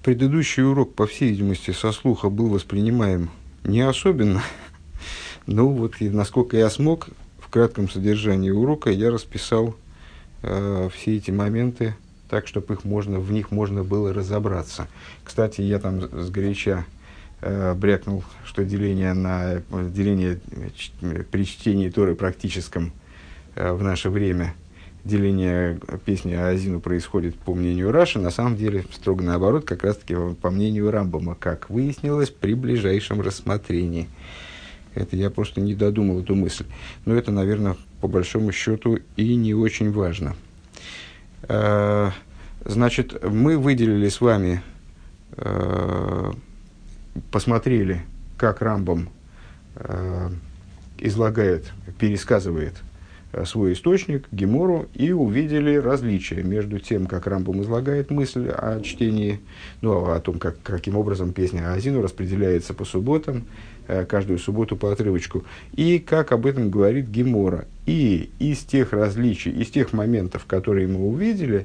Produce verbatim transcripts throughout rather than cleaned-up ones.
Предыдущий урок, по всей видимости, со слуха был воспринимаем не особенно. Но вот и насколько я смог, в кратком содержании урока я расписал э, все эти моменты так, чтобы их можно, в них можно было разобраться. Кстати, я там сгоряча э, брякнул, что деление, на, деление при чтении Торы практическом э, в наше время, деление песни Аазину происходит по мнению Раши, на самом деле строго наоборот, как раз таки по мнению Рамбама, как выяснилось при ближайшем рассмотрении. Это я просто не додумал эту мысль. Но это, наверное, по большому счету и не очень важно. Значит, мы выделили с вами, посмотрели, как Рамбам излагает, пересказывает свой источник, Гемору, и увидели различия между тем, как Рамбам излагает мысль о чтении, ну, о том, как, каким образом песня Аазину распределяется по субботам, каждую субботу по отрывочку, и как об этом говорит Гемора. И из тех различий, из тех моментов, которые мы увидели,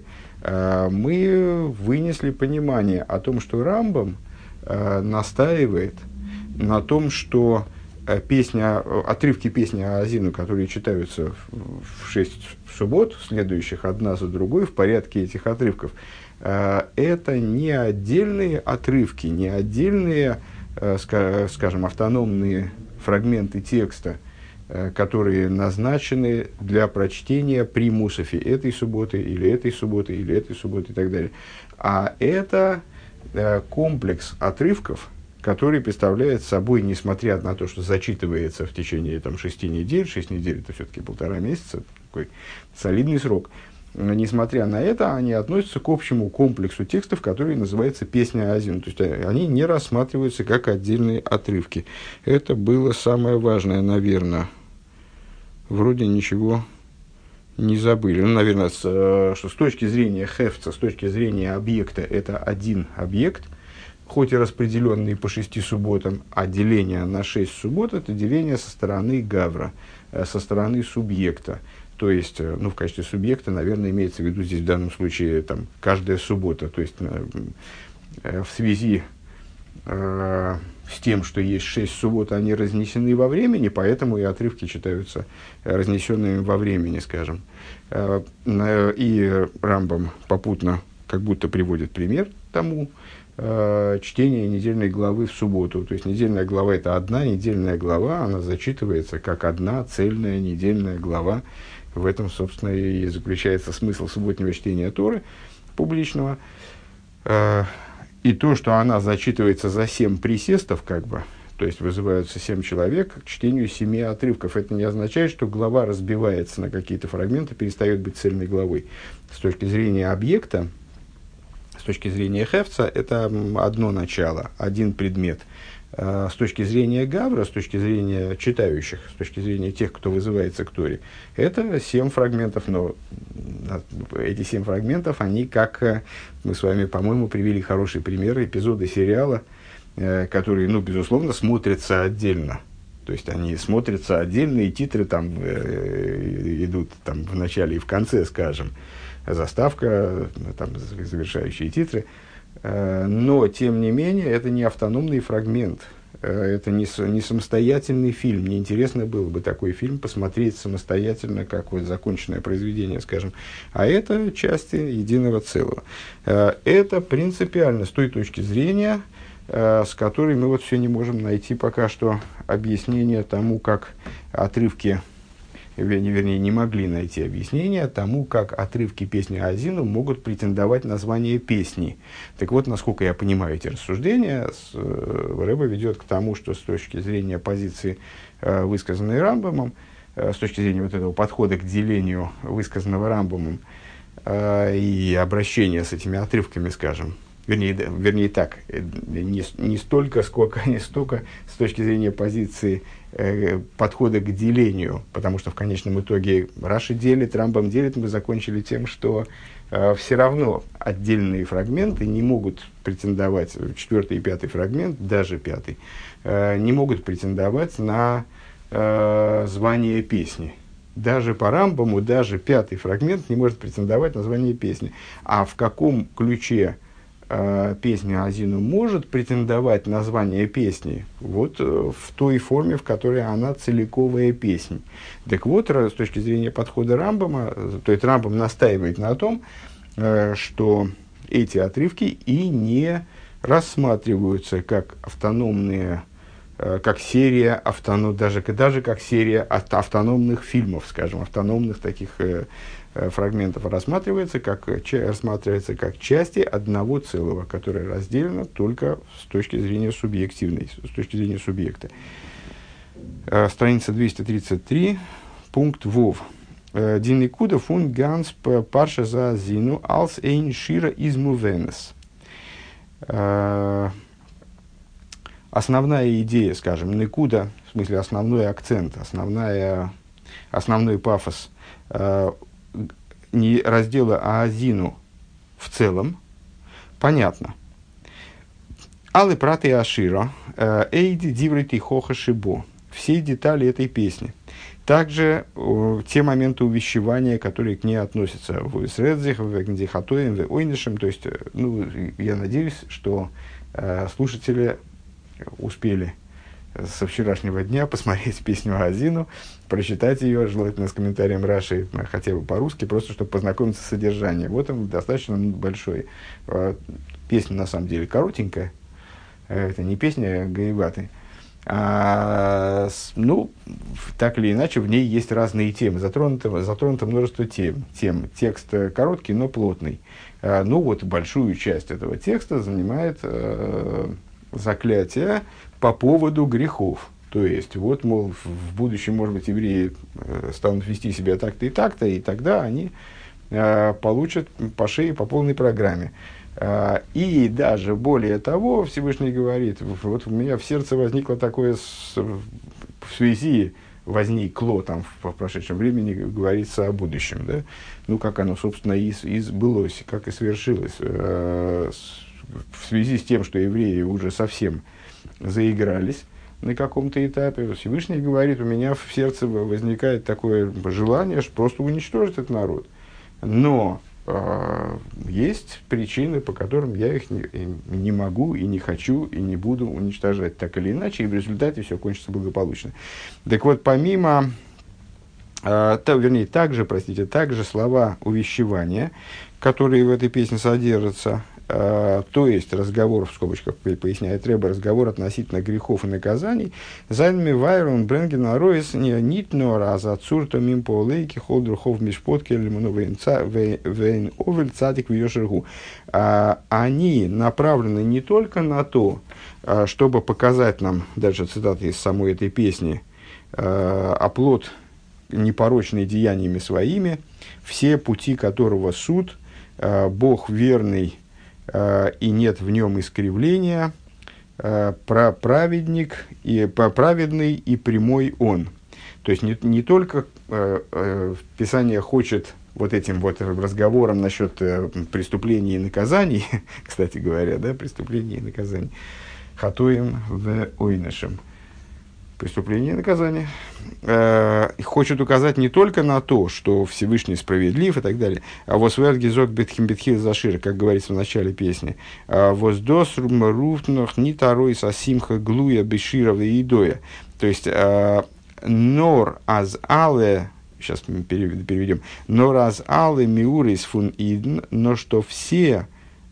мы вынесли понимание о том, что Рамбам настаивает на том, что песня, отрывки песни Аазину, которые читаются в шесть суббот, следующих одна за другой, в порядке этих отрывков, это не отдельные отрывки, не отдельные, скажем, автономные фрагменты текста, которые назначены для прочтения при мусафе этой субботы, или этой субботы, или этой субботы и так далее. А это комплекс отрывков, который представляет собой, несмотря на то, что зачитывается в течение там, шести недель, шесть недель это все-таки полтора месяца, такой солидный срок, несмотря на это, они относятся к общему комплексу текстов, который называется «Песня Аазину». То есть они не рассматриваются как отдельные отрывки. Это было самое важное, наверное. Вроде ничего не забыли. Ну, наверное, с, что с точки зрения хефца, с точки зрения объекта, это один объект, хоть и распределенный по шести субботам, а деление на шесть суббот – это деление со стороны гавра, со стороны субъекта. То есть, ну, в качестве субъекта, наверное, имеется в виду здесь в данном случае там, каждая суббота. То есть, э, в связи э, с тем, что есть шесть суббот, они разнесены во времени, поэтому и отрывки читаются разнесенными во времени, скажем. Э, и Рамбам попутно как будто приводит пример тому, чтение недельной главы в субботу. То есть недельная глава – это одна недельная глава, она зачитывается как одна цельная недельная глава. В этом, собственно, и заключается смысл субботнего чтения Торы публичного. И то, что она зачитывается за семь присестов, как бы, то есть вызываются семь человек к чтению семи отрывков, это не означает, что глава разбивается на какие-то фрагменты, перестает быть цельной главой. С точки зрения объекта, с точки зрения хефца, это одно начало, один предмет. С точки зрения гавра, с точки зрения читающих, с точки зрения тех, кто вызывается к Торе, это семь фрагментов, но эти семь фрагментов, они, как мы с вами, по-моему, привели хороший пример, эпизоды сериала, которые, ну, безусловно, смотрятся отдельно. То есть они смотрятся отдельно, и титры там э, идут там, в начале и в конце, скажем, заставка, там, завершающие титры. Но, тем не менее, это не автономный фрагмент, это не, не самостоятельный фильм. Мне интересно было бы такой фильм посмотреть самостоятельно, как вот законченное произведение, скажем. А это части единого целого. Это принципиально с той точки зрения, с которой мы вот все не можем найти пока что объяснение тому, как отрывки, вернее, не могли найти объяснение тому, как отрывки песни Аазину могут претендовать на звание песни. Так вот, насколько я понимаю эти рассуждения, Рэбе ведет к тому, что с точки зрения позиции, высказанной Рамбамом, с точки зрения вот этого подхода к делению, высказанного Рамбамом, и обращения с этими отрывками, скажем, Вернее, вернее так, не, не столько, сколько, не столько с точки зрения позиции э, подхода к делению, потому что в конечном итоге Раши делит, Рамбам делит, мы закончили тем, что э, все равно отдельные фрагменты не могут претендовать, четвертый и пятый фрагмент, даже пятый, э, не могут претендовать на э, звание песни. Даже по Рамбаму, даже пятый фрагмент не может претендовать на звание песни. А в каком ключе э, песня Азину может претендовать на звание песни вот э, в той форме, в которой она целиковая песнь. Так вот, с точки зрения подхода Рамбама, то есть Рамбам настаивает на том, э, что эти отрывки и не рассматриваются как автономные, э, как серия автоном, даже, даже как серия от автономных фильмов, скажем, автономных таких э, э, фрагментов, рассматривается как, ч, рассматривается как части одного целого, которое разделено только с точки зрения субъективной, с точки зрения субъекта. Э, страница двести тридцать три, пункт Вов. Динникуда фун ганс парша за зину алс эйн шира из мувенес. Основная идея, скажем, никуда, в смысле основной акцент, основная, основной пафос э, не раздела Аазину в целом, понятно. Алы праты Ашира, эйди диврити хоха шибо. Все детали этой песни. Также э, те моменты увещевания, которые к ней относятся. В Средзих, в Гндихатоем, в Ойнишем. То есть, э, ну, я надеюсь, что э, слушатели успели со вчерашнего дня посмотреть песню Азину, прочитать ее, желательно с комментарием Раши, хотя бы по-русски, просто чтобы познакомиться с содержанием. Вот он достаточно большой. Э, песня, на самом деле, коротенькая. Э, это не песня Гаеваты. А, ну, так или иначе, в ней есть разные темы. Затронуто, затронуто множество тем, тем. Текст короткий, но плотный. А, ну, вот большую часть этого текста занимает э, заклятие по поводу грехов. То есть, вот, мол, в будущем, может быть, евреи э, станут вести себя так-то и так-то, и тогда они э, получат по шее по полной программе. И даже более того, Всевышний говорит, вот у меня в сердце возникло такое, в связи возникло там в прошедшем времени, говорится о будущем, да? Ну, как оно, собственно, и, и сбылось, как и свершилось. В связи с тем, что евреи уже совсем заигрались на каком-то этапе, Всевышний говорит, у меня в сердце возникает такое желание, что просто уничтожить этот народ. Но есть причины, по которым я их не, не могу и не хочу и не буду уничтожать так или иначе, и в результате все кончится благополучно. Так вот, помимо, э, то, вернее, также, простите, также слова увещевания, которые в этой песне содержатся, э, то есть разговор, в скобочках поясняет Ребе, разговор относительно грехов и наказаний, «Зайнми вайрон бренген ароис нит нора за цурто мим по лейки холдрухов мишпотки лимону вейн овель цадик вьешергу». Они направлены не только на то, чтобы показать нам, даже цитаты из самой этой песни, оплот непорочный деяниями своими, все пути которого суд, Бог верный, и нет в нем искривления, про праведник и праведный и прямой он. То есть не, не только э, э, Писание хочет вот этим вот разговором насчет э, преступлений и наказаний, кстати говоря, да, преступлений и наказаний, хатуем в ойнешем. Преступление и наказание. Э, хочет указать не только на то, что Всевышний справедлив и так далее, а восвергизок бетхим бетхил зашир, как говорится в начале песни, воздос руфтнох ни тарой сасимха глуя беширова и идоя. То есть, э, нор аз але, сейчас мы переведем, нор аз але миурис фун идн, но что все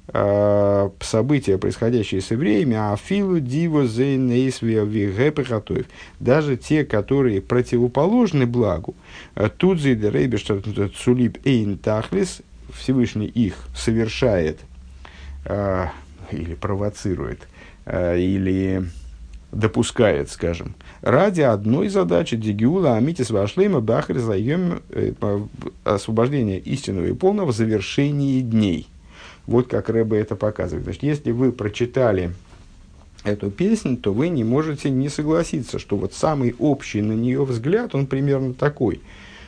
события, происходящие с евреями, афилу диво зейнейсвия вигепехатоев, даже те, которые противоположны благу, тут зейде рейбештар цулип эйн тахлис, Всевышний их совершает э, или провоцирует, э, или допускает, скажем, ради одной задачи дигиула амитис вашлейма бахри заем освобождения истинного и полного в завершении дней. Вот как Ребе это показывает. Значит, если вы прочитали эту песню, то вы не можете не согласиться, что вот самый общий на нее взгляд, он примерно такой.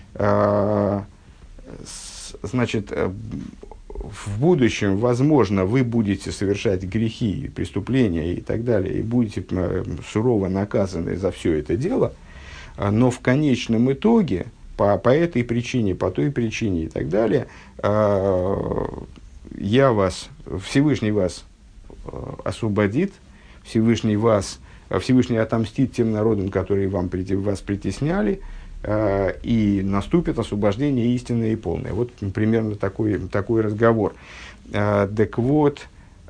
Значит, в будущем, возможно, вы будете совершать грехи, преступления и так далее, и будете сурово наказаны за все это дело, но в конечном итоге, по, по этой причине, по той причине и так далее, я вас, Всевышний вас освободит, Всевышний вас, Всевышний отомстит тем народам, которые вам, вас притесняли, и наступит освобождение истинное и полное. Вот примерно такой, такой разговор. Так вот,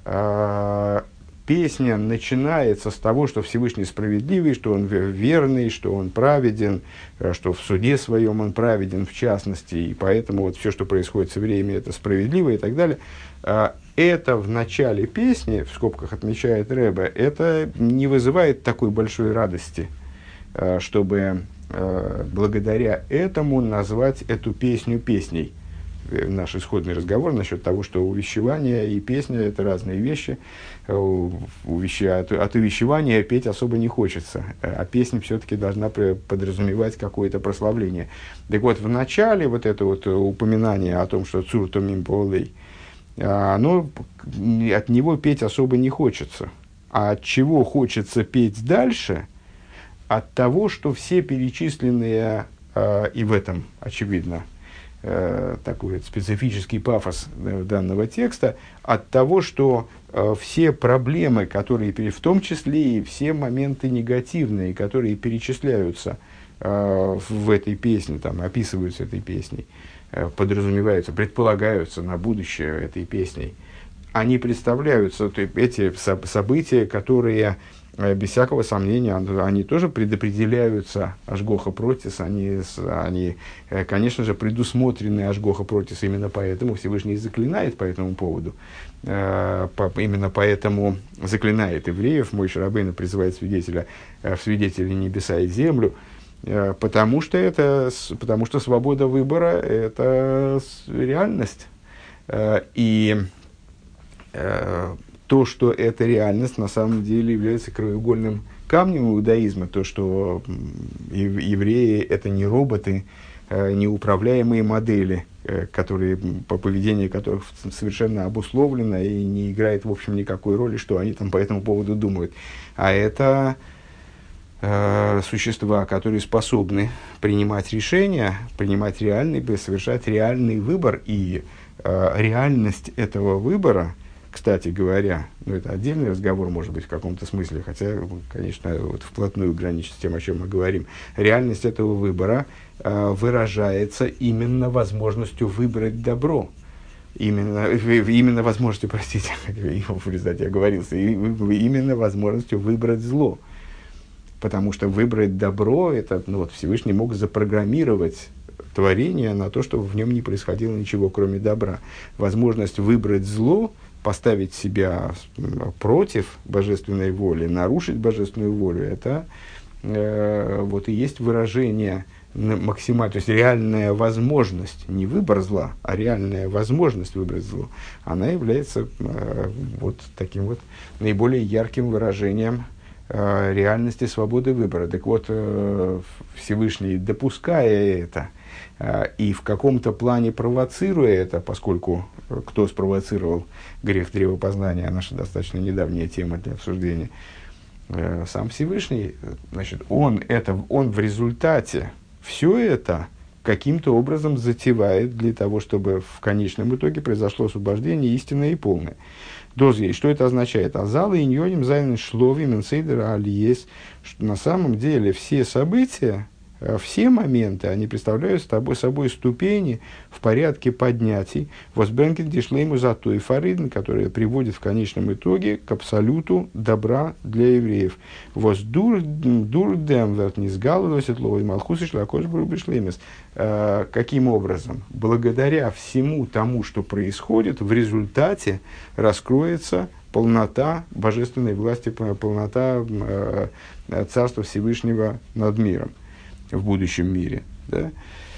песня начинается с того, что Всевышний справедливый, что он верный, что он праведен, что в суде своем он праведен в частности, и поэтому вот все, что происходит с евреями, это справедливо и так далее. Это в начале песни, в скобках отмечает Ребе, это не вызывает такой большой радости, чтобы благодаря этому назвать эту песню песней. Наш исходный разговор насчет того, что увещевание и песня – это разные вещи. Увеща... От, от увещевания петь особо не хочется, а песня все-таки должна подразумевать какое-то прославление. Так вот, в начале вот это вот упоминание о том, что «Цур томим поолей», оно, от него петь особо не хочется. А от чего хочется петь дальше? От того, что все перечисленные, и в этом, очевидно, такой вот специфический пафос данного текста, от того, что все проблемы, которые, в том числе и все моменты негативные, которые перечисляются в этой песне, там, описываются этой песней, подразумеваются, предполагаются на будущее этой песней, они представляются, эти события, которые, без всякого сомнения, они тоже предопределяются ашгоха протис, они, они, конечно же, предусмотрены ашгоха протис, именно поэтому Всевышний заклинает по этому поводу, именно поэтому заклинает евреев, Мойше Рабейну призывает свидетеля в свидетели небеса и землю, потому что, это, потому что свобода выбора – это реальность, и то, что эта реальность на самом деле является краеугольным камнем иудаизма, то, что евреи – это не роботы, не управляемые модели, которые, по поведению которых совершенно обусловлено и не играет, в общем, никакой роли, что они там по этому поводу думают. А это э, существа, которые способны принимать решения, принимать реальный, совершать реальный выбор, и э, реальность этого выбора, кстати говоря, ну, это отдельный разговор, может быть, в каком-то смысле, хотя, конечно, вот вплотную граничит с тем, о чем мы говорим. Реальность этого выбора э, выражается именно возможностью выбрать добро. Именно, именно возможностью, простите, в результате я оговорился, именно возможностью выбрать зло. Потому что выбрать добро, это, ну, вот Всевышний мог запрограммировать творение на то, чтобы в нем не происходило ничего, кроме добра. Возможность выбрать зло, поставить себя против божественной воли, нарушить божественную волю, это э, вот и есть выражение максимально, то есть реальная возможность, не выбор зла, а реальная возможность выбрать зло, она является э, вот таким вот наиболее ярким выражением э, реальности свободы выбора. Так вот, э, Всевышний, допуская это, и в каком-то плане провоцируя это, поскольку кто спровоцировал грех древопознания, наша достаточно недавняя тема для обсуждения, сам Всевышний, значит, он, это, он в результате все это каким-то образом затевает для того, чтобы в конечном итоге произошло освобождение истинное и полное. Дозвей, что это означает? Азалы иньоним зайнен шлови менсейдера алиес, что на самом деле все события, все моменты, они представляют собой, собой ступени в порядке поднятий, возбенкен дишлейму зато и фаридн, которые приводят в конечном итоге к абсолюту добра для евреев. Воз дурдем верт не сгалывает ловой малхус и шлакош брубишлемес. Каким образом? Благодаря всему тому, что происходит, в результате раскроется полнота божественной власти, полнота Царства Всевышнего над миром в будущем мире. Да?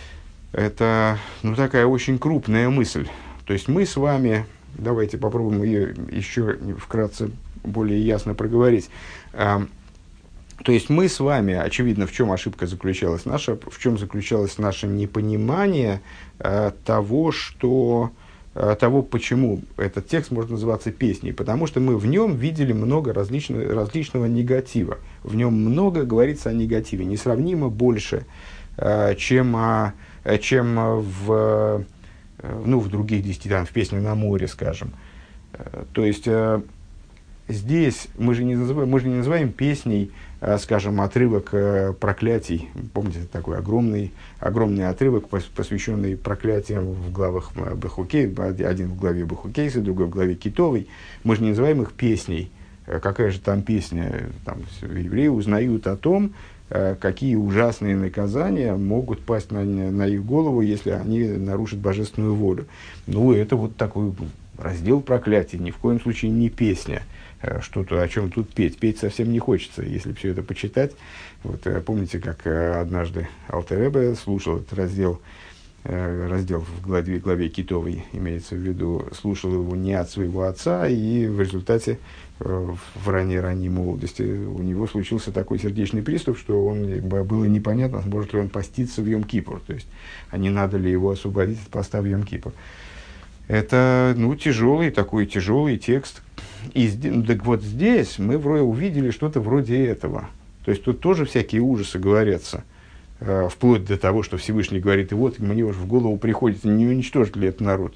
Это, ну, такая очень крупная мысль. То есть мы с вами, давайте попробуем ее еще вкратце более ясно проговорить. А, то есть мы с вами, очевидно, в чем ошибка заключалась наша, в чем заключалось наше непонимание а, того, что того, почему этот текст может называться песней. Потому что мы в нем видели много различного, различного негатива. В нем много говорится о негативе, несравнимо больше, чем, чем в, э, ну, в других десяти, там, в «Песне на море», скажем. Э, то есть, э, здесь мы же, не называем, мы же не называем песней, э, скажем, отрывок э, проклятий. Помните, такой огромный, огромный отрывок, пос, посвященный проклятиям в главах Бехукей, один в главе Бехукейса, другой в главе Китовой. Мы же не называем их песней. Какая же там песня? Там евреи узнают о том, какие ужасные наказания могут пасть на, на их голову, если они нарушат божественную волю. Ну, это вот такой раздел проклятий, ни в коем случае не песня. Что-то, о чем тут петь. Петь совсем не хочется, если все это почитать. Вот, помните, как однажды Алтер Ребе слушал этот раздел, раздел в главе, главе Китовой, имеется в виду, слушал его не от своего отца, и в результате в ранней-ранней молодости у него случился такой сердечный приступ, что он, было непонятно, может ли он поститься в Йом-Кипур, то есть, а не надо ли его освободить от поста в Йом-Кипур. Это, ну, тяжелый, такой тяжелый текст. И ну, так вот здесь мы вроде увидели что-то вроде этого. То есть тут тоже всякие ужасы говорятся. Э, вплоть до того, что Всевышний говорит, и вот мне уж в голову приходит, не уничтожит ли этот народ.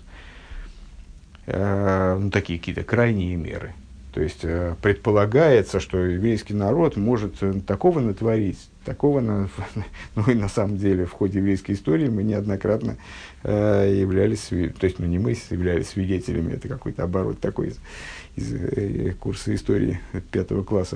Э, ну, такие какие-то крайние меры. То есть э, предполагается, что еврейский народ может такого натворить, такого, на, ну и на самом деле в ходе еврейской истории мы неоднократно э, являлись, то есть ну, не мы являлись свидетелями, это какой-то оборот такой из, из э, курса истории пятого класса.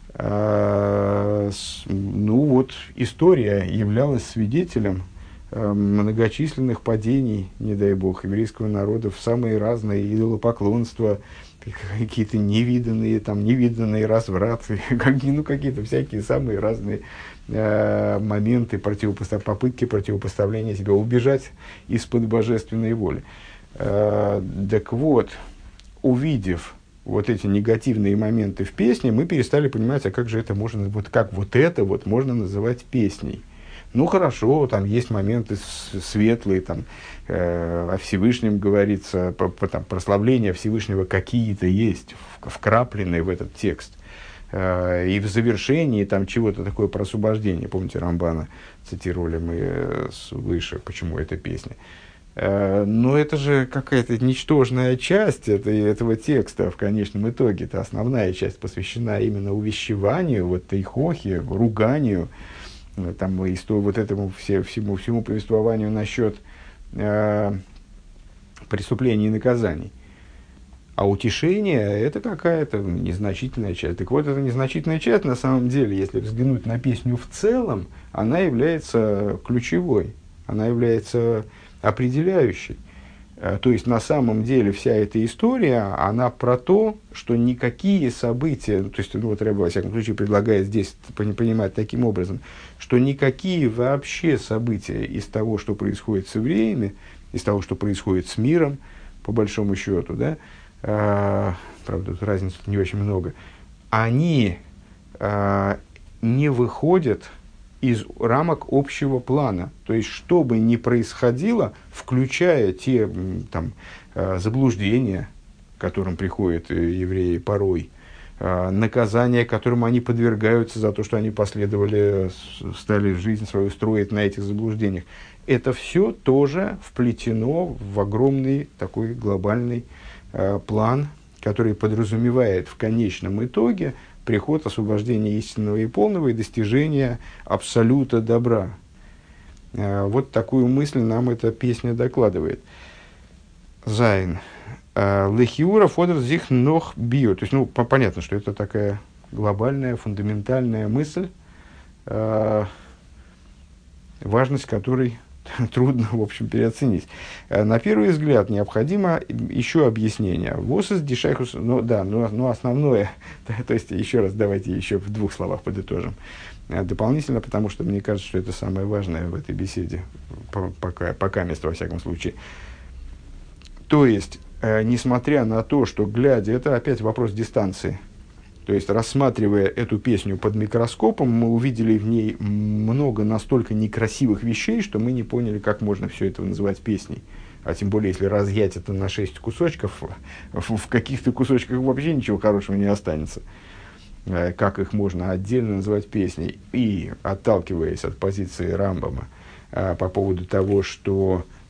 А, с, ну вот история являлась свидетелем э, многочисленных падений, не дай бог, еврейского народа в самые разные идолопоклонства, какие-то невиданные, там, невиданные развраты, ну, какие-то всякие самые разные э, моменты, противопосто- попытки противопоставления себя, убежать из-под божественной воли. Э, так вот, увидев вот эти негативные моменты в песне, мы перестали понимать, а как же это можно, вот как вот это вот можно называть песней. Ну, хорошо, там есть моменты светлые, там, э, о Всевышнем говорится, по, по, там, прославления Всевышнего какие-то есть, вкрапленные в этот текст. Э, и в завершении там чего-то такое про освобождение. Помните, Рамбана цитировали мы э, выше, почему эта песня. Э, но это же какая-то ничтожная часть это, этого текста в конечном итоге. Это основная часть посвящена именно увещеванию, вот тейхохе, руганию, там, и сто, вот этому все, всему, всему повествованию насчет э, преступлений и наказаний. А утешение – это какая-то незначительная часть. Так вот, эта незначительная часть, на самом деле, если взглянуть на песню в целом, она является ключевой, она является определяющей. То есть, на самом деле, вся эта история, она про то, что никакие события, то есть, ну, вот Рэбе, во всяком случае, предлагает здесь понимать таким образом, что никакие вообще события из того, что происходит с евреями, из того, что происходит с миром, по большому счету, да, а, правда, тут разницы не очень много, они а, не выходят из рамок общего плана. То есть, что бы ни происходило, включая те там, заблуждения, к которым приходят евреи порой, наказания, которым они подвергаются за то, что они последовали, стали жизнь свою строить на этих заблуждениях, это все тоже вплетено в огромный такой глобальный план, который подразумевает в конечном итоге приход освобождения истинного и полного и достижения абсолюта добра. Вот такую мысль нам эта песня докладывает. Зайн. Лехиура фодер зих нох био. То есть, ну, понятно, что это такая глобальная, фундаментальная мысль, важность которой трудно, в общем, переоценить. На первый взгляд необходимо еще объяснение. Восс дишайхус, ну да, но, но основное, то есть, еще раз давайте еще в двух словах подытожим. Дополнительно, потому что мне кажется, что это самое важное в этой беседе, пока, пока место, во всяком случае. То есть, несмотря на то, что глядя, это опять вопрос дистанции. То есть, рассматривая эту песню под микроскопом, мы увидели в ней много настолько некрасивых вещей, что мы не поняли, как можно все это называть песней. А тем более, если разъять это на шесть кусочков, в каких-то кусочках вообще ничего хорошего не останется. Как их можно отдельно называть песней. И, отталкиваясь от позиции Рамбама по поводу того, что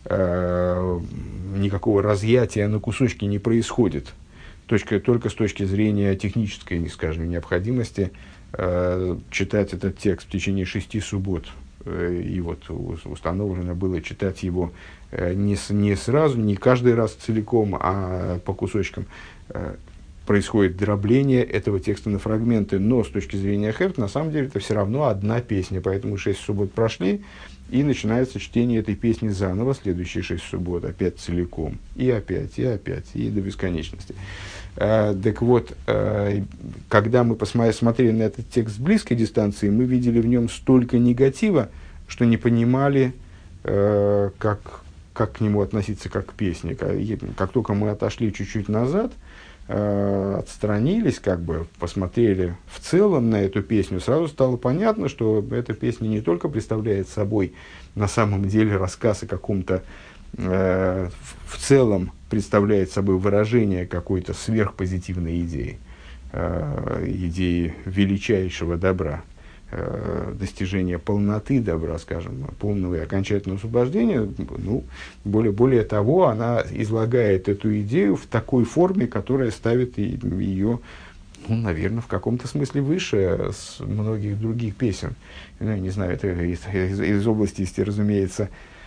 э, никакого разъятия на кусочки не происходит. Точка, только с точки зрения технической, скажем, необходимости э, читать этот текст в течение шести суббот. Э, и вот установлено было читать его э, не, с, не сразу, не каждый раз целиком, а по кусочкам. Э, происходит дробление этого текста на фрагменты, но с точки зрения Хефт, на самом деле, это все равно одна песня, поэтому шесть суббот прошли, и начинается чтение этой песни заново, следующие шесть суббот, опять целиком, и опять, и опять, и до бесконечности. А, так вот, а, когда мы посмотрели на этот текст с близкой дистанции, мы видели в нем столько негатива, что не понимали, а, как, как к нему относиться как к песне. Как, как только мы отошли чуть-чуть назад, отстранились, как бы посмотрели в целом на эту песню, сразу стало понятно, что эта песня не только представляет собой на самом деле рассказ о каком-то, э, в целом представляет собой выражение какой-то сверхпозитивной идеи, э, идеи величайшего добра, э, достижения полноты добра, скажем, полного и окончательного освобождения. Ну, более, более того, она излагает эту идею в такой форме, которая ставит ее, ну, наверное, в каком-то смысле выше с многих других песен. Ну, я не знаю, это из, из, из области, разумеется,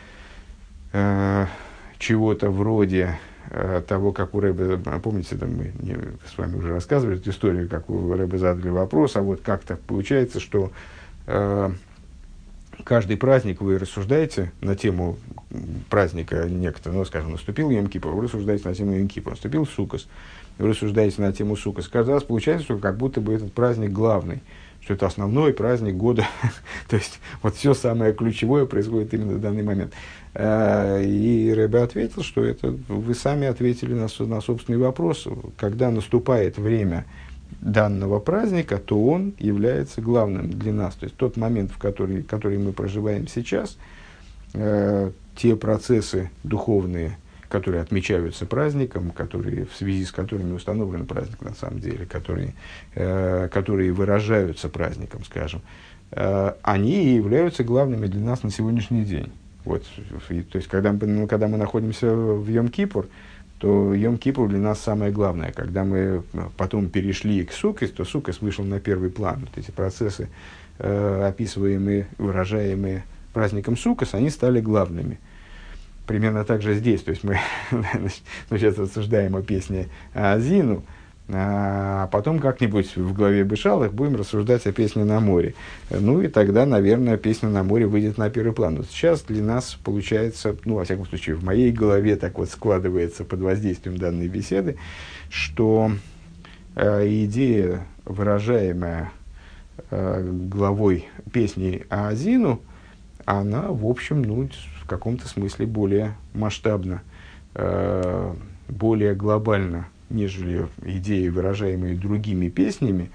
э, чего-то вроде э, того, как у Рэбе, помните, там мы не, с вами уже рассказывали эту историю, как у Рэбе задали вопрос, а вот как так получается, что э, каждый праздник вы рассуждаете на тему праздника некто, ну, скажем, наступил Йом-Кипур, вы рассуждаете на тему Йом-Кипур, наступил Суккос, вы рассуждаете на тему Суккос. Каждый раз получается, что как будто бы этот праздник главный, что это основной праздник года. То есть, вот все самое ключевое происходит именно в данный момент. И Рэбе ответил, что это вы сами ответили на, на собственный вопрос. Когда наступает время данного праздника, то он является главным для нас. То есть, тот момент, в который, который мы проживаем сейчас, э, те процессы духовные, которые отмечаются праздником, которые, в связи с которыми установлен праздник на самом деле, которые, э, которые выражаются праздником, скажем, э, они являются главными для нас на сегодняшний день. Вот, и, то есть, когда мы, когда мы находимся в Йом-Кипур, то Йом-Кипур для нас самое главное. Когда мы потом перешли к Суккос, то Суккос вышел на первый план. Вот эти процессы, э, описываемые, выражаемые праздником Суккос, они стали главными. Примерно так же здесь. То есть мы сейчас рассуждаем о песне Азину, а потом как-нибудь в главе Бешалах будем рассуждать о песне на море. Ну и тогда, наверное, песня на море выйдет на первый план. Вот сейчас для нас получается, ну, во всяком случае, в моей голове так вот складывается под воздействием данной беседы, что э, идея, выражаемая э, главой песни Азину, она, в общем, ну, в каком-то смысле более масштабна, э, более глобальна, нежели идеи, выражаемые другими песнями,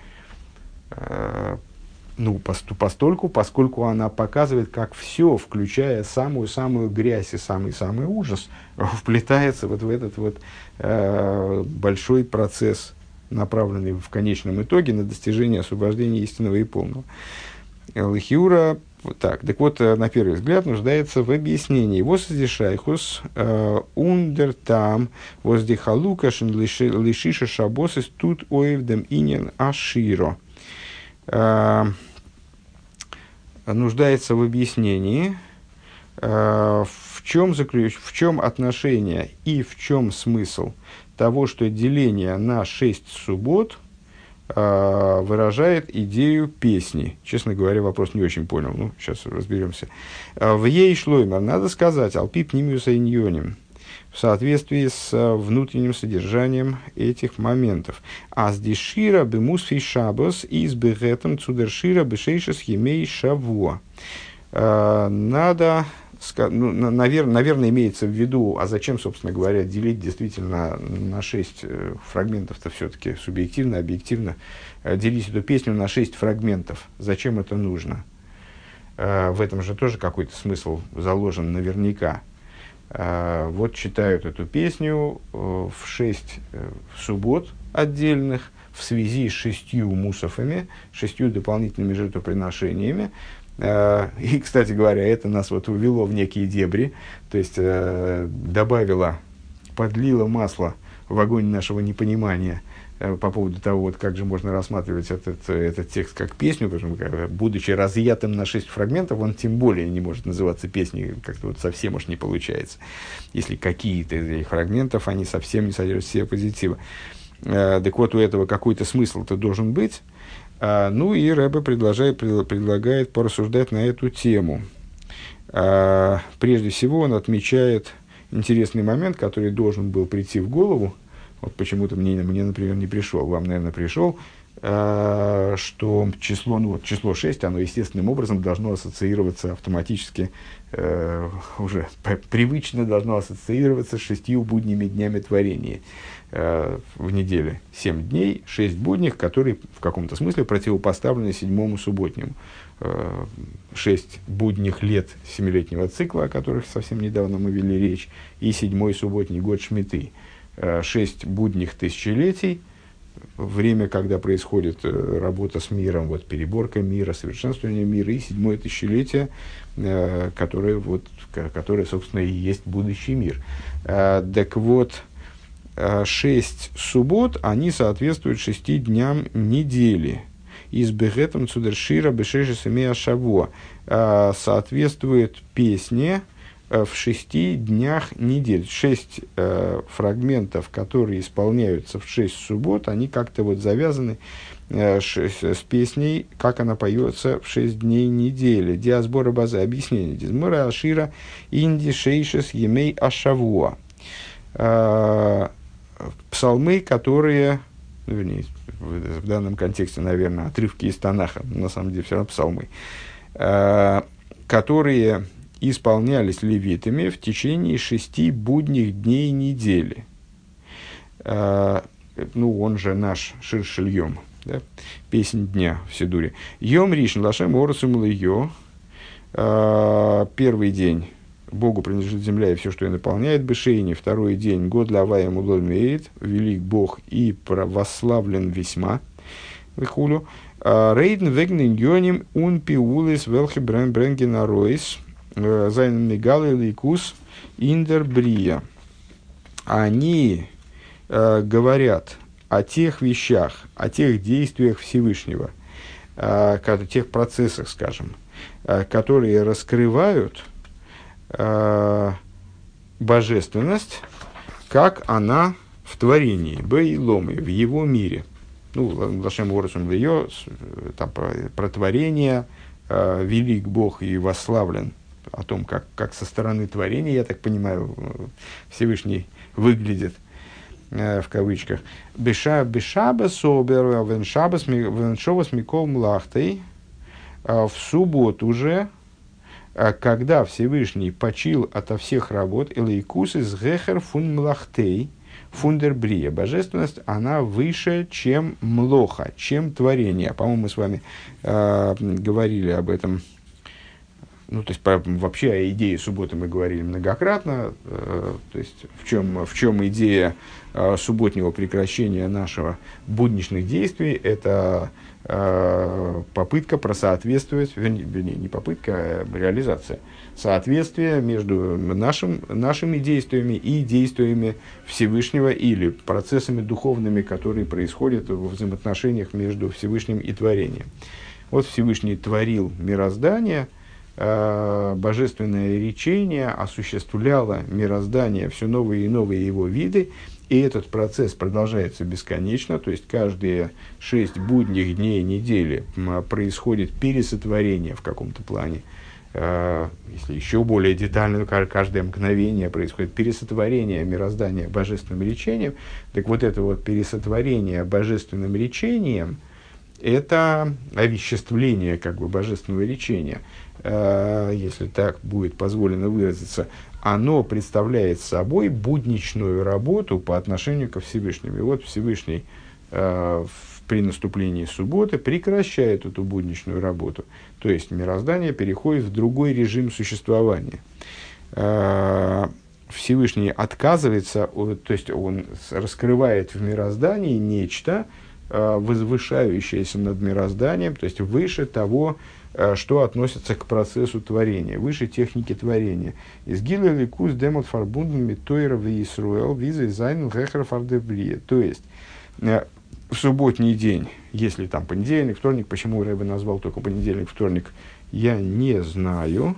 э, ну, посту, постольку, поскольку она показывает, как все, включая самую-самую грязь и самый-самый ужас, вплетается вот в этот вот э, большой процесс, направленный в конечном итоге на достижение освобождения истинного и полного. Лхиура. Так, так вот, на первый взгляд, нуждается в объяснении. Возди шайхус ундер там, возди халукашин лишиша шабосис тут оевдем инен аширо. Нуждается в объяснении, в чем, заключ... в чем отношение и в чем смысл того, что деление на шесть суббот выражает идею песни. Честно говоря, вопрос не очень понял. Ну, сейчас разберемся. В ей шлоймер надо сказать алпип нимиуса иньоним в соответствии с внутренним содержанием этих моментов. Аз дешира бемусфи шабос из бегетом цудершира бешейшес емей шавуа. Надо, ну, наверное, наверное, имеется в виду, а зачем, собственно говоря, делить действительно на шесть фрагментов-то все-таки субъективно, объективно, делить эту песню на шесть фрагментов. Зачем это нужно? В этом же тоже какой-то смысл заложен наверняка. Вот читают эту песню в шесть суббот отдельных в связи с шестью мусафами, шестью дополнительными жертвоприношениями, И, кстати говоря, это нас вот увело в некие дебри, то есть добавило, подлило масло в огонь нашего непонимания по поводу того, вот, как же можно рассматривать этот, этот текст как песню, потому что, будучи разъятым на шесть фрагментов, он тем более не может называться песней, как-то вот совсем уж не получается, если какие-то из этих фрагментов, они совсем не содержат в себе позитива. Так вот, у этого какой-то смысл-то должен быть. Ну и Рэбе предлагает, предлагает порассуждать на эту тему. Прежде всего, он отмечает интересный момент, который должен был прийти в голову. Вот почему-то мне, мне, например, не пришел, вам, наверное, пришел, э, что число, ну, вот, число шесть, оно естественным образом должно ассоциироваться автоматически, э, уже привычно должно ассоциироваться с шестью будними днями творения э, в неделе. Семь дней, шесть будних, которые в каком-то смысле противопоставлены седьмому субботнему. Э, шесть будних лет семилетнего цикла, о которых совсем недавно мы вели речь, и седьмой субботний год Шмиты. Шесть будних тысячелетий, время, когда происходит работа с миром, вот, переборка мира, совершенствование мира, и седьмое тысячелетие, которое, вот, которое, собственно, и есть будущий мир. Так вот, шесть суббот, они соответствуют шести дням недели. Из бегетом цудершира бешеши семея шаво соответствует песне в шести днях недель. Шесть э, фрагментов, которые исполняются в шесть суббот, они как-то вот завязаны э, ш, с, с песней, как она поется в шесть дней недели. Диасбора база, объяснение. Дизмора ашира инди шейшес емей ашавуа. Э, псалмы, которые, ну, вернее, в, в данном контексте, наверное, отрывки из Танаха, на самом деле все равно псалмы, э, которые исполнялись левитами в течение шести будних дней недели. Э, ну, он же наш Шир шель йом, да? Песнь дня в Сидуре. Йом ришн лашем орусум льё. Первый день Богу принадлежит земля и все, что ее наполняет, бешейни. Второй день год лавая мулоль меет, велик Бог и восславлен весьма. Вихулю. Рейден вегнен йоним ун пиулис велхи бренген аройс. Зайнен мигалы ликус индер брия. Они э, говорят о тех вещах, о тех действиях Всевышнего, э, о тех процессах, скажем, э, которые раскрывают э, божественность, как она в творении, бейломе, в его мире. Ну, Лашем Ворусум Льё, там про, про творение, э, велик Бог и восславлен. О том, как, как со стороны творения, я так понимаю, Всевышний выглядит, э, в кавычках. Беша бешаба собер веншабас веншовас микол млахтой. В субботу уже, когда Всевышний почил ото всех работ, элейкус из гехер фун млахтей фундербрия. Божественность, она выше, чем млоха, чем творение. По-моему, мы с вами э, говорили об этом. Ну, то есть, по, вообще о идее субботы мы говорили многократно. Э, то есть, в чем, в чем идея э, субботнего прекращения нашего будничных действий, это э, попытка просоответствовать, вернее, вернее, не попытка, а реализация, соответствие между нашим, нашими действиями и действиями Всевышнего или процессами духовными, которые происходят в взаимоотношениях между Всевышним и творением. Вот Всевышний творил мироздание, божественное речение осуществляло мироздание, все новые и новые его виды, и этот процесс продолжается бесконечно, то есть каждые шесть будних дней недели происходит пересотворение в каком-то плане, если еще более детально, каждое мгновение происходит пересотворение мироздания божественным речением. Так вот это вот пересотворение божественным речением – это овеществление как бы божественного речения, если так будет позволено выразиться, оно представляет собой будничную работу по отношению ко Всевышнему. И вот Всевышний при наступлении субботы прекращает эту будничную работу. То есть мироздание переходит в другой режим существования. Всевышний отказывается, то есть он раскрывает в мироздании нечто, возвышающееся над мирозданием, то есть выше того, что относится к процессу творения, выше техники творения. Из гилы ликус демот фарбунден митойра в Исруэл визы зайн гехер фардебрия. То есть, в субботний день, если там понедельник, вторник, почему Рэбе назвал только понедельник, вторник, я не знаю.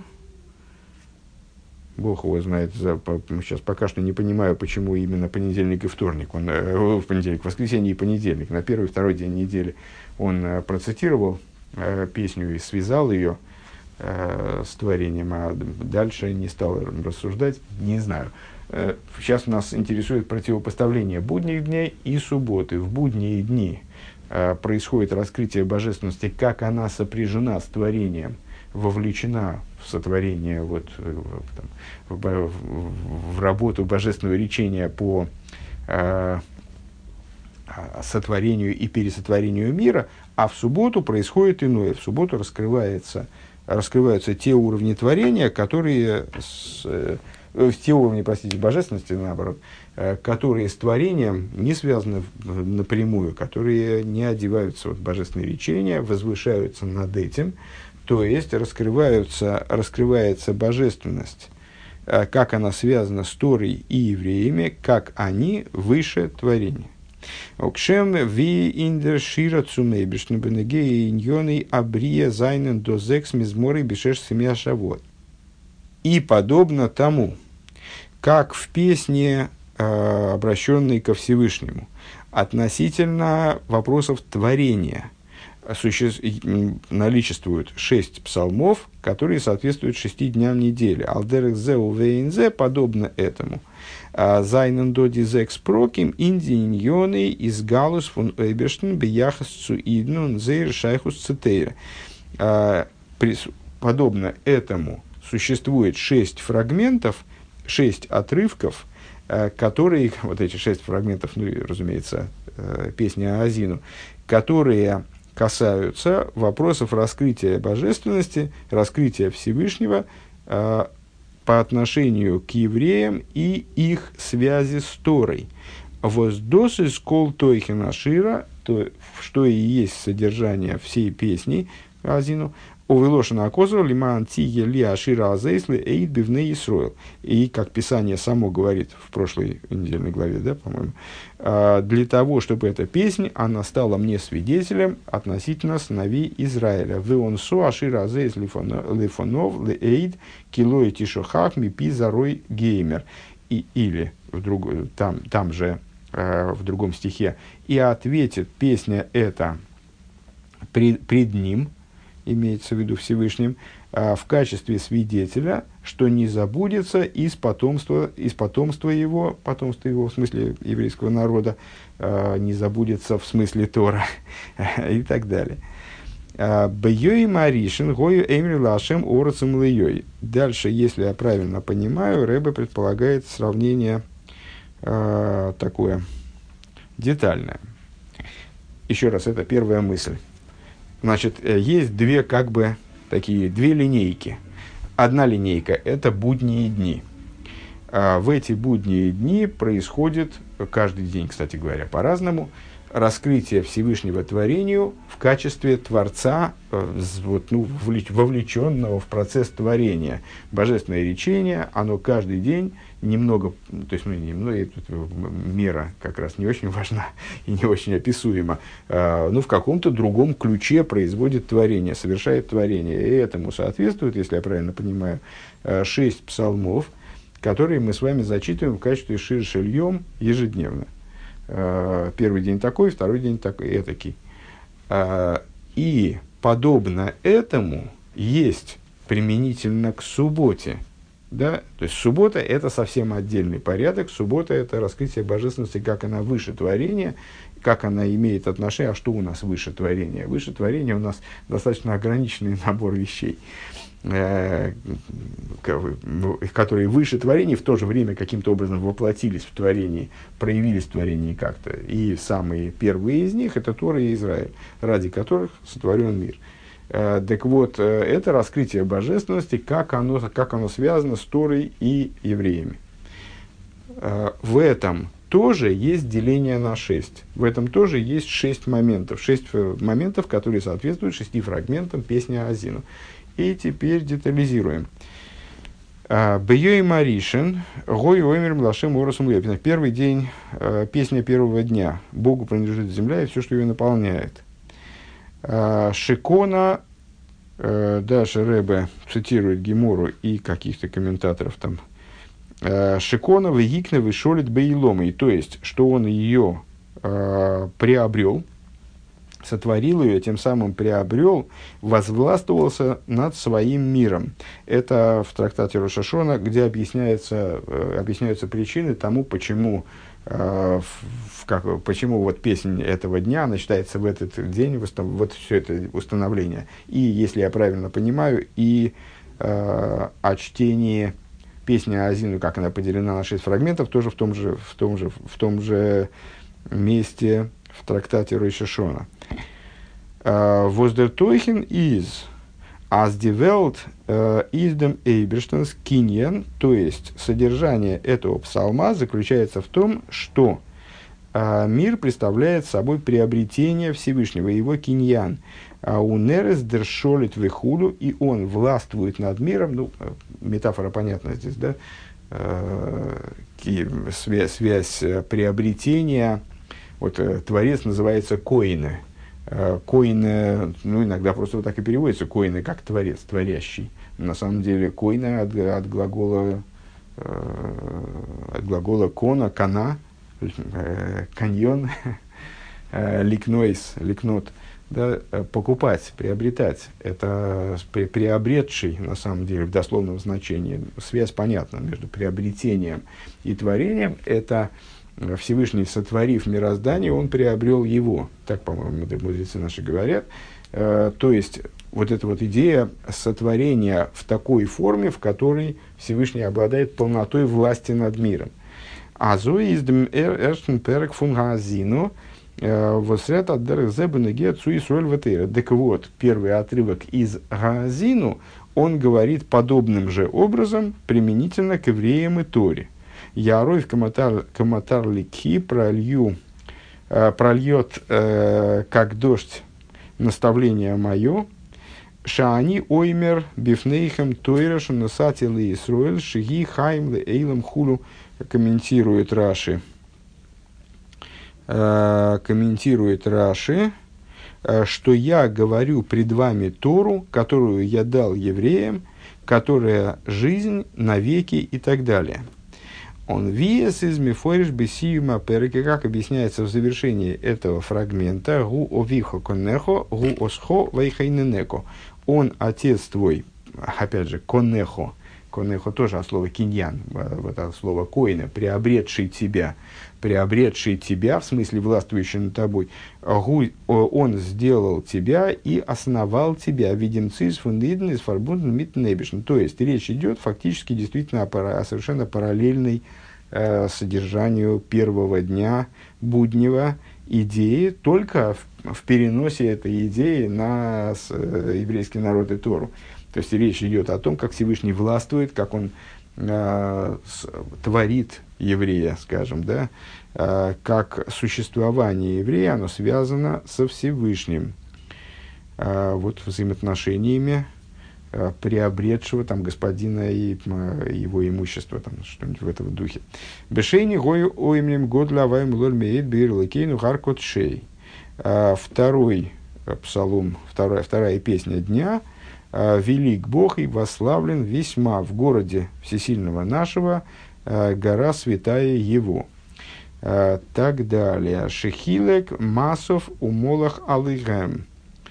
Бог его знает, за, по, сейчас пока что не понимаю, почему именно понедельник и вторник, он, э, в понедельник, воскресенье и понедельник, на первый и второй день недели он э, процитировал э, песню и связал ее э, с творением, а дальше не стал рассуждать, не знаю. Э, сейчас нас интересует противопоставление будних дней и субботы. В будние дни э, происходит раскрытие божественности, как она сопряжена с творением, вовлечена в сотворение, вот, там, в, в, в работу божественного речения по э, сотворению и пересотворению мира, а в субботу происходит иное. В субботу раскрывается, раскрываются те уровни творения, которые, с, э, те уровни, простите, божественности, наоборот, э, которые с творением не связаны напрямую, которые не одеваются в божественное речение, возвышаются над этим. То есть раскрываются, раскрывается божественность, как она связана с Торой и евреями, как они выше творения. Окшем ви индер шира цумейбишн бенегеи иньоны абрия зайнен до зекс мизморы бешеш семья шавот. И подобно тому, как в песне, обращенной ко Всевышнему, относительно вопросов творения, Суще... наличествуют шесть псалмов, которые соответствуют шести дням недели. Алдерек зеу вейнзе, подобно этому. Зайнен доди зекс проким, индииньоны из галус фун эйберштен бияхас цуиднун зейр шайхус цитейр. Подобно этому существует шесть фрагментов, шесть отрывков, которые, вот эти шесть фрагментов, ну, разумеется, песня Аазину, которые касаются вопросов раскрытия божественности, раскрытия Всевышнего э, по отношению к евреям и их связи с Торой. Воздосы скол тойхина шира, то, что и есть содержание всей песни Азину, Овелошина Акозру, Лиман Тиге Ли Ашира Азейсли, Эйд Бивней Исроил. И, как Писание само говорит в прошлой недельной главе, да, по-моему, для того, чтобы эта песня, она стала мне свидетелем относительно сыновей Израиля. Веонсо Ашира Азейс Лифонов Эйд Килой Тишохах Мипи Зарой Геймер. И, или в друг, там, там же в другом стихе, и ответит песня эта пред, пред ним, имеется в виду Всевышним, в качестве свидетеля, что не забудется из потомства, из потомства его, потомства его в смысле еврейского народа, не забудется в смысле Тора и так далее. Бьёй Маришин, гою эмри лашем орцем льёй. Дальше, если я правильно понимаю, Ребе предполагает сравнение э, такое детальное. Еще раз, это первая мысль. Значит, есть две, как бы, такие, две линейки. Одна линейка – это будние дни. А в эти будние дни происходит, каждый день, кстати говоря, по-разному, раскрытие Всевышнего творению в качестве Творца, вот, ну, вовлеченного в процесс творения. Божественное речение, оно каждый день немного, то есть, ну, немного, тут мера как раз не очень важна и не очень описуема, э, но в каком-то другом ключе производит творение, совершает творение. И этому соответствует, если я правильно понимаю, э, шесть псалмов, которые мы с вами зачитываем в качестве шир шельем ежедневно. Э, первый день такой, второй день такой, этакий. Э, и подобно этому есть применительно к субботе. Да? То есть суббота – это совсем отдельный порядок. Суббота – это раскрытие божественности, как она выше творения, как она имеет отношение, а что у нас выше творения. Выше творения у нас достаточно ограниченный набор вещей, э, которые выше творения, в то же время каким-то образом воплотились в творении, проявились в творении как-то. И самые первые из них – это Тора и Израиль, ради которых сотворен мир. Так вот, это раскрытие божественности, как оно, как оно связано с Торой и евреями. В этом тоже есть деление на шесть. В этом тоже есть шесть моментов. Шесть моментов, которые соответствуют шести фрагментам песни Аазину. И теперь детализируем. Бьёй Маришин, Гой Оймер Млашем Оросум Лепина. Первый день, песня первого дня. Богу принадлежит земля и все, что ее наполняет. Шикона, даже Ребе цитирует Гемору и каких-то комментаторов там. Шикона вегикна вышолит бейломой, то есть, что он ее э, приобрел, сотворил ее, тем самым приобрел, возвластвовался над своим миром. Это в трактате Рош ха-Шана, где объясняется, э, объясняются причины тому, почему, э, в, как, почему вот песнь этого дня, она читается в этот день, вот все это установление. И, если я правильно понимаю, и э, о чтении песня Аазину, как она поделена на шесть фрагментов, тоже в том же, в том же, в том же месте в трактате Рош ха-Шана. Воздертойхен из as die Welt is dem Eberstens Kinyan, то есть содержание этого псалма заключается в том, что э, мир представляет собой приобретение Всевышнего, его киньян. У Нерес дершолит вехуду, и он властвует над миром. Ну, метафора понятна здесь, да? Э, связь, связь приобретения. Вот э, Творец называется Коине. Э, Коине, ну, иногда просто вот так и переводится. Коине как Творец, творящий. На самом деле Коине от, от глагола э, от глагола кона, кана, э, каньон, э, ликнойс, ликнот. Да, покупать, приобретать, это при, приобретший, на самом деле, в дословном значении. Связь понятна между приобретением и творением. Это Всевышний, сотворив мироздание, он приобрел его. Так, по-моему, мудрецы наши говорят. Э, то есть, вот эта вот идея сотворения в такой форме, в которой Всевышний обладает полнотой власти над миром. Азо из эршн перек фун Аазину. Так вот, первый отрывок из Гаазину, он говорит подобным же образом применительно к евреям и Торе. Ярой коматар лики пролью, прольет э, как дождь наставление мое, шаани оймер бифнейхем тойрашем насатил и Исруэль шиги хайм ле эйлам хулу, комментирует Раши. Комментирует Раши, что я говорю пред вами Тору, которую я дал евреям, которая жизнь навеки и так далее. Он виес из мифориш бесиюма переки, как объясняется в завершении этого фрагмента, гу овихо коннехо, гу осхо вейхайненеко. Он отец твой, опять же, коннехо, коннехо тоже от слова киньян, вот от слова коина, приобретший тебя, приобретший тебя, в смысле властвующий над тобой, он сделал тебя и основал тебя, видимцис фундиден из фарбунден мит небишн. То есть, речь идет фактически действительно о, о совершенно параллельной э, содержанию первого дня буднего идеи, только в, в переносе этой идеи на с, э, еврейский народ и Тору. То есть, речь идет о том, как Всевышний властвует, как он э, с, творит еврея, скажем, да, э, как существование еврея, оно связано со Всевышним. Э, вот взаимоотношениями э, приобретшего там господина и э, его имущества, там, что-нибудь в этом духе. Бешейни гою оймнем год лаваем лоль меет бирлакейну харкот шей. Второй псалом, вторая, вторая песня дня. Велик Бог и восславлен весьма в городе всесильного нашего, гора святая его. Так далее. Шехилек масов умолах алыгэм,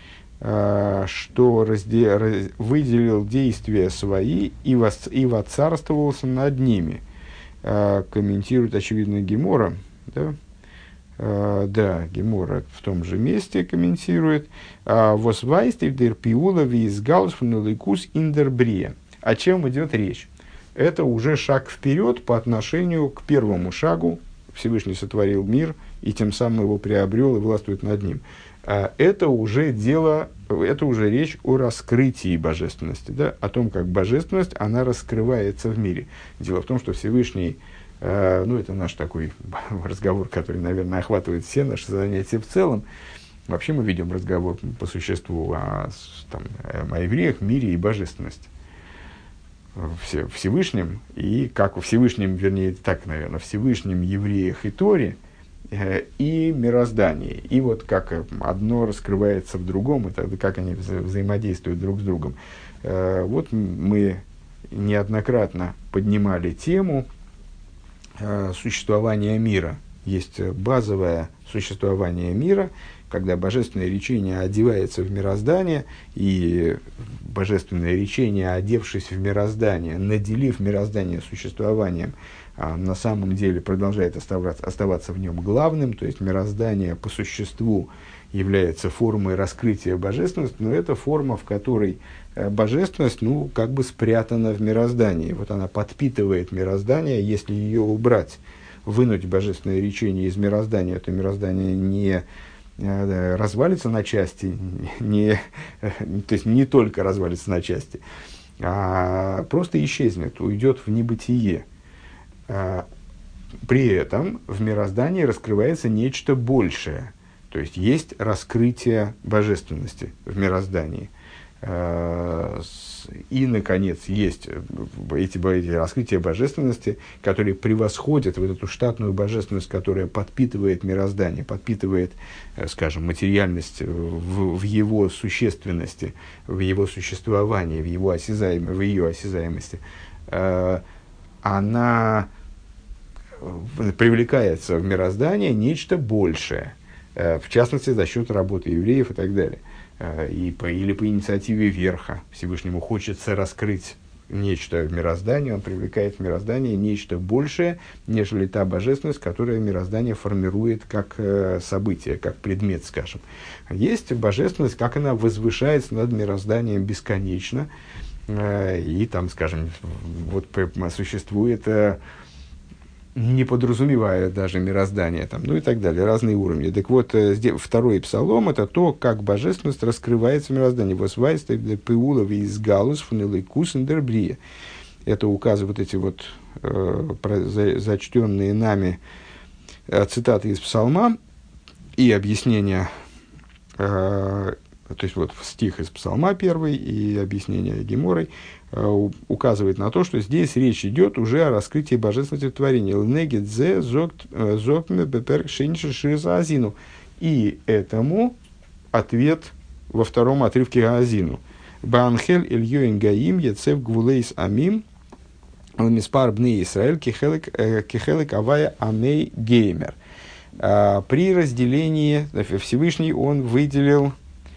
что разде, раз, выделил действия свои и, вос, и воцарствовался над ними. Комментирует, очевидно, Гемора, да? Uh, да, Гемора в том же месте комментирует. «Восвайстив дер пиула визгалс фунеликус индербрия». О чем идет речь? Это уже шаг вперед по отношению к первому шагу. Всевышний сотворил мир и тем самым его приобрел и властвует над ним. Uh, это уже дело, это уже речь о раскрытии божественности, да? О том, как божественность, она раскрывается в мире. Дело в том, что Всевышний Э, ну, это наш такой разговор, который, наверное, охватывает все наши занятия в целом. Вообще мы ведем разговор по существу о, там, о евреях, мире и божественности. Все, Всевышнем, и как во Всевышнем, вернее, так, наверное, Всевышнем, евреях и Торе, э, и мироздании. И вот как одно раскрывается в другом, и тогда как они вза- взаимодействуют друг с другом. Э, вот мы неоднократно поднимали тему э, существования мира. Есть базовое существование мира, когда божественное речение одевается в мироздание, и божественное речение, одевшись в мироздание, наделив мироздание существованием, а на самом деле продолжает оставаться, оставаться в нем главным, то есть мироздание по существу является формой раскрытия божественности, но это форма, в которой божественность, ну, как бы спрятана в мироздании. Вот она подпитывает мироздание, если ее убрать, вынуть божественное речение из мироздания, то мироздание не развалится на части, не, то есть не только развалится на части, а просто исчезнет, уйдет в небытие. При этом в мироздании раскрывается нечто большее, то есть есть раскрытие божественности в мироздании. И, наконец, есть эти, эти раскрытия божественности, которые превосходят вот эту штатную божественность, которая подпитывает мироздание, подпитывает, скажем, материальность в, в его существенности, в его существовании, в, его осязаем, в ее осязаемости. Она привлекается в мироздание нечто большее, в частности, за счет работы евреев и так далее. И по, или по инициативе верха Всевышнему хочется раскрыть нечто в мироздании, он привлекает в мироздание нечто большее, нежели та божественность, которая мироздание формирует как э, событие, как предмет, скажем. Есть божественность, как она возвышается над мирозданием бесконечно, э, и там, скажем, вот существует... Э, не подразумевая даже мироздание, там, ну и так далее, разные уровни. Так вот, здесь, второй псалом – это то, как божественность раскрывается в мироздании. «Восвайстер пеулов из галус фунелы кусендер брия». Это указывают эти вот э, про, за, зачтенные нами э, цитаты из псалма и объяснения, э, то есть вот стих из псалма первый и объяснение Геморой, указывает на то, что здесь речь идет уже о раскрытии божественности в творении. И этому ответ во втором отрывке Гаазину. Баанхель Ильёин Гаим Ецев Гвулейс Амим Миспар Бней Исраэль Кихелек Авая Амей Геймер. При разделении Всевышний он выделил,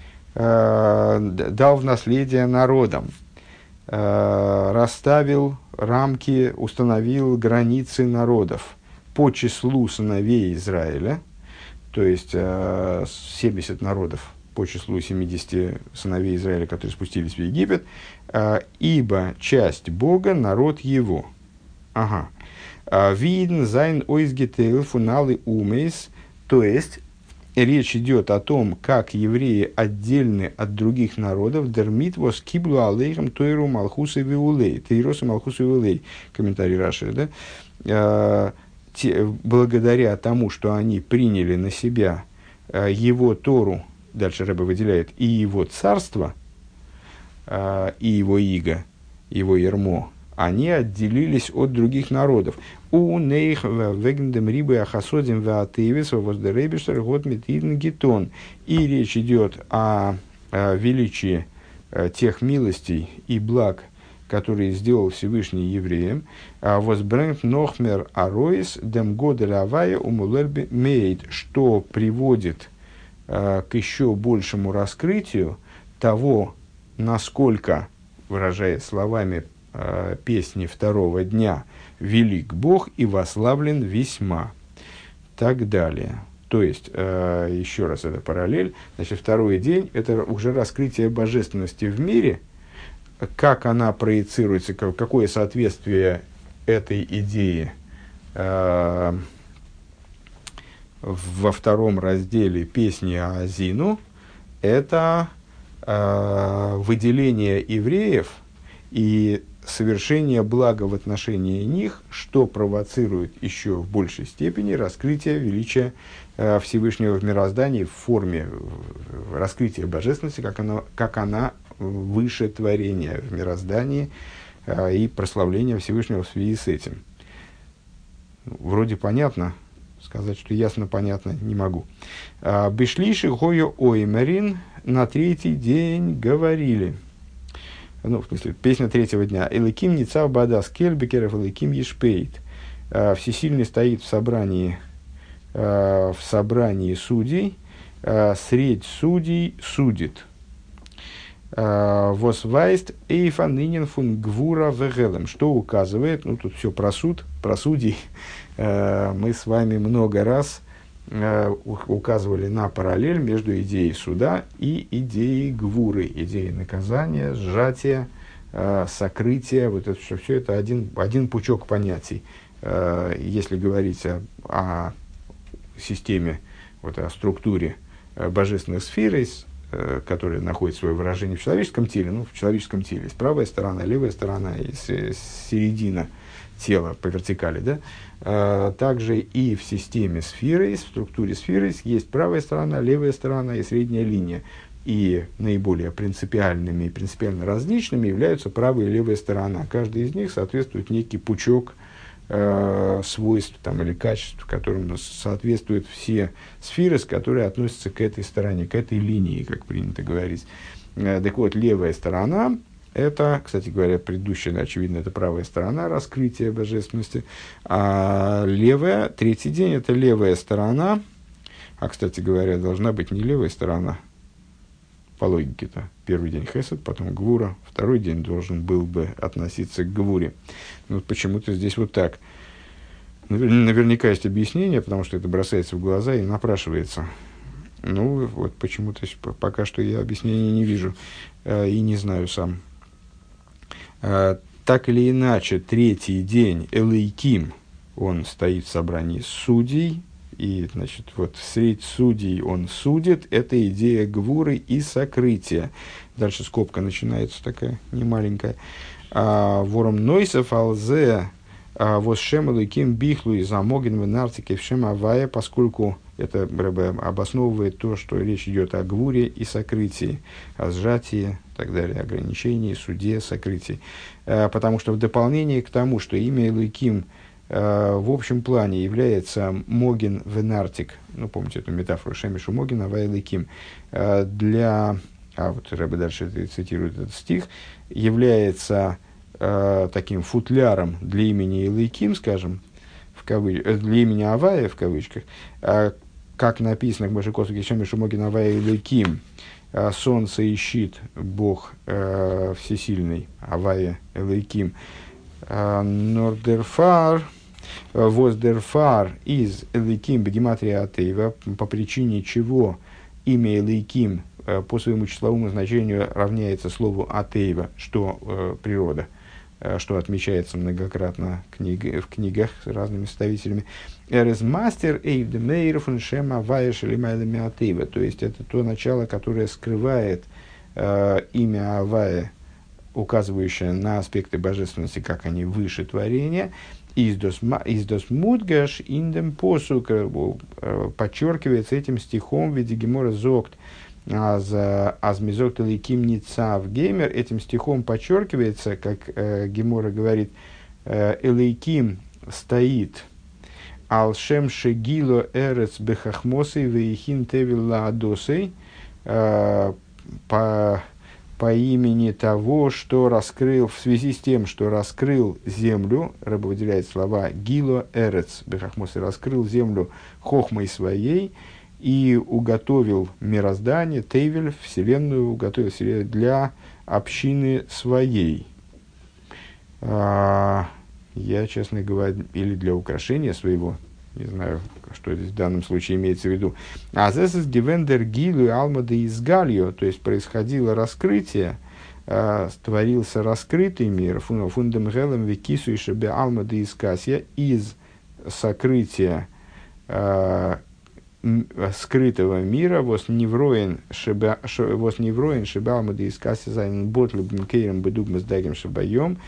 дал в наследие народам, расставил рамки, установил границы народов по числу сыновей Израиля, то есть семьдесят народов по числу семидесяти сыновей Израиля, которые спустились в Египет, ибо часть Бога – народ его. Ага. Виден зайн ойзгетейл фуналы умейс, то есть речь идет о том, как евреи отдельны от других народов. Дермит вос киблу алейхам тойру малхуса виулей. Тейросу малхуса виулей. Комментарий Раши, да? А, те, благодаря тому, что они приняли на себя а, его Тору, дальше Рэбе выделяет, и его царство, а, и его иго, его ярмо, они отделились от других народов. У нейх вегндем рибы ахасодим ваатевис воздеребиштер год метидн гетон. И речь идет о, о величии о, тех милостей и благ, которые сделал Всевышний евреям. Возбрэнт нохмер ароис дем годель авая умулерби мейд, что приводит а, к еще большему раскрытию того, насколько, выражаясь словами песни второго дня, велик Бог и восславлен весьма. Так далее. То есть, э, еще раз, это параллель. Значит, второй день – это уже раскрытие божественности в мире, как она проецируется, какое соответствие этой идеи э, во втором разделе песни Аазину – это э, выделение евреев и совершение блага в отношении них, что провоцирует еще в большей степени раскрытие величия э, Всевышнего в мироздании в форме э, раскрытия божественности, как она, как она выше творения в мироздании э, и прославления Всевышнего в связи с этим. Вроде понятно, сказать, что ясно понятно, не могу. Бешлиши гою оймерин, на третий день говорили. Ну, в смысле, песня третьего дня. Элыким ницав бадас кельбекеров, элыким ешпейт. Всесильный стоит в собрании, в собрании судей, средь судей судит. Восвайст эйфа нынен фун гвура вегелем. Что указывает, ну, тут все про суд, про судей. Мы с вами много раз указывали на параллель между идеей суда и идеей гвуры, идеей наказания, сжатия, сокрытия. Вот это, что все это один, один пучок понятий. Если говорить о, о системе, вот, о структуре божественных сфер, которая находит свое выражение в человеческом теле, ну, в человеческом теле есть правая сторона, левая сторона и середина тела по вертикали, да? А, также и в системе сферы, в структуре сферы есть правая сторона, левая сторона и средняя линия. И наиболее принципиальными и принципиально различными являются правая и левая сторона. Каждый из них соответствует некий пучок э, свойств там, или качеств, которым соответствуют все сферы, которые относятся к этой стороне, к этой линии, как принято говорить. Э, так вот, левая сторона — это, кстати говоря, предыдущая, очевидно, это правая сторона раскрытия божественности, а левая, третий день, это левая сторона, а, кстати говоря, должна быть не левая сторона, по логике-то. Первый день хесед, потом гвура, второй день должен был бы относиться к гвуре. Но почему-то здесь вот так. Наверняка есть объяснение, потому что это бросается в глаза и напрашивается. Ну, вот почему-то пока что я объяснения не вижу и не знаю сам. Так или иначе, третий день Элейким, он стоит в собрании судей, и, значит, вот средь судей он судит, это идея гвуры и сокрытия. Дальше скобка начинается такая, немаленькая. Вором нойсов алзе восшем Элейким бихлу и замоген в нартике вшем авая, поскольку это Рэбе обосновывает то, что речь идет о гвуре и сокрытии, о сжатии и так далее, ограничении, суде, сокрытии. Потому что в дополнение к тому, что имя Элейким в общем плане является Моген Венартик, ну, помните эту метафору Шемишу Моген, Ава Элейким, для, а вот Рэбе дальше цитирует этот стих, является э, таким футляром для имени Элейким, скажем, в кавыч... для имени Авая, в кавычках, э, как написано, к Башикосу Шемишу Моген Авая Элейким, э, солнце и щит, Бог э, всесильный, Авая Элейким, Нордерфар, Воздерфар из Элейким Бегематрия Атеева, по причине чего имя Элейким по своему числовому значению равняется слову Атеева, что э, природа, э, что отмечается многократно книг, в книгах с разными составителями. Эрезмастер Эйвдемейр фун Шема Ваеш Элимайлами Атеева, то есть это то начало, которое скрывает э, имя Авая, указывающая на аспекты божественности, как они выше творения, издос мудгаш индем посук, подчеркивается этим стихом в виде гемора зогт, аз мизогт элейким ницав геймер, этим стихом подчеркивается, как э, гемора говорит, э, элейким стоит алшем шегило эрец бехахмосой вейхин тевилла адосой, по по имени того, что раскрыл, в связи с тем, что раскрыл землю, Рэбе выделяет слова «гило эрец», Бехахмос, и раскрыл землю хохмой своей, и уготовил мироздание, Тейвель, вселенную, уготовил для общины своей. А, я, честно говоря, или для украшения своего, не знаю, что здесь в данном случае имеется в виду. А здесь из Гивендер Гилу и Алмада из Гальо, то есть происходило раскрытие, э, створился раскрытый мир, фундам гелем викису и шебе Алмада из Касья, из сокрытия э, м, скрытого мира, вос невроен шебе Алмада из Касья, зайн ботлю бнкейром бедугмас дагем шебаем,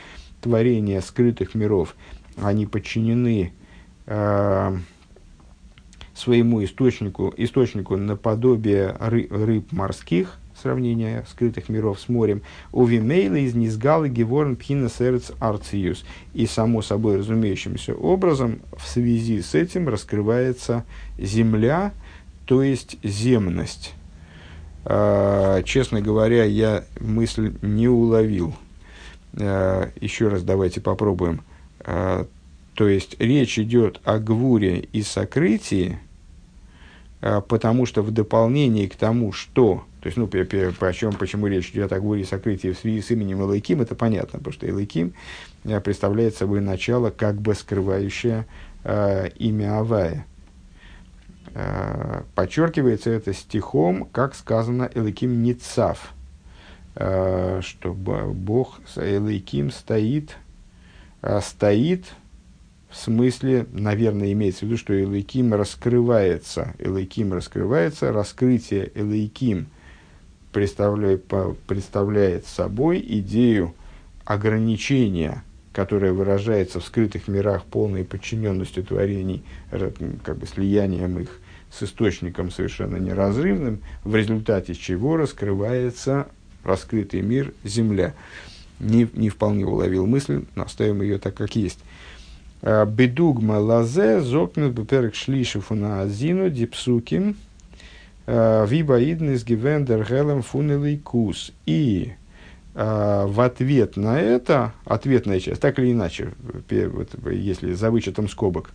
творения скрытых миров, они подчинены э, своему источнику, источнику наподобие ры, рыб морских, сравнение скрытых миров с морем, увимейла из низгалы геворн пхина сердц арциюс. И само собой разумеющимся образом в связи с этим раскрывается земля, то есть земность. Uh, честно говоря, я мысль не уловил. Uh, еще раз давайте попробуем. Uh, то есть речь идет о гвуре и сокрытии, uh, потому что в дополнение к тому, что... То есть, ну, почему, почему речь идет о гвуре и сокрытии в связи с именем Элоким, это понятно, потому что Элоким uh, представляет собой начало, как бы скрывающее uh, имя Авая. Подчеркивается это стихом, как сказано Элоким Ницав, что Бог Элоким стоит, стоит в смысле, наверное, имеется в виду, что Элоким раскрывается, Элоким раскрывается, раскрытие Элоким представляет, представляет собой идею ограничения, которая выражается в скрытых мирах полной подчиненностью творений, как бы слиянием их с источником совершенно неразрывным, в результате чего раскрывается раскрытый мир, земля. Не, не вполне уловил мысль, но оставим ее так, как есть. Бедугма лазе зокнет беперек шлишев на азину дипсуким вибаиднес гивендер гелем фунелейкус. И в ответ на это, ответная часть, так или иначе, вот, если за вычетом скобок,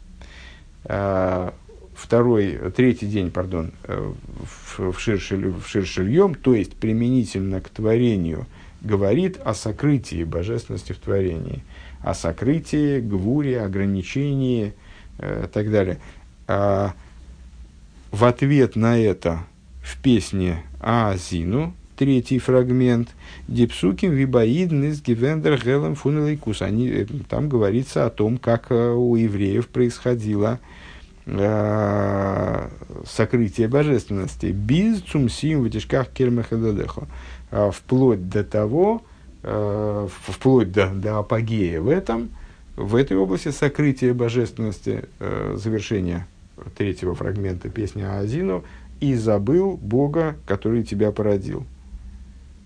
второй, третий день, пардон, в Шир-Шильем, то есть применительно к творению, говорит о сокрытии божественности в творении, о сокрытии, гвуре, ограничении и э, так далее. А в ответ на это в песне Аазину, третий фрагмент, «Дипсуким вибаидн из гивендер гелем фунелейкус». Там говорится о том, как у евреев происходило э, сокрытие божественности. «Биз цумсим в тишках кермехедедехо». Вплоть до того, э, вплоть до, до апогея в этом, в этой области сокрытия божественности, э, завершения третьего фрагмента песни Аазину, «И забыл Бога, который тебя породил».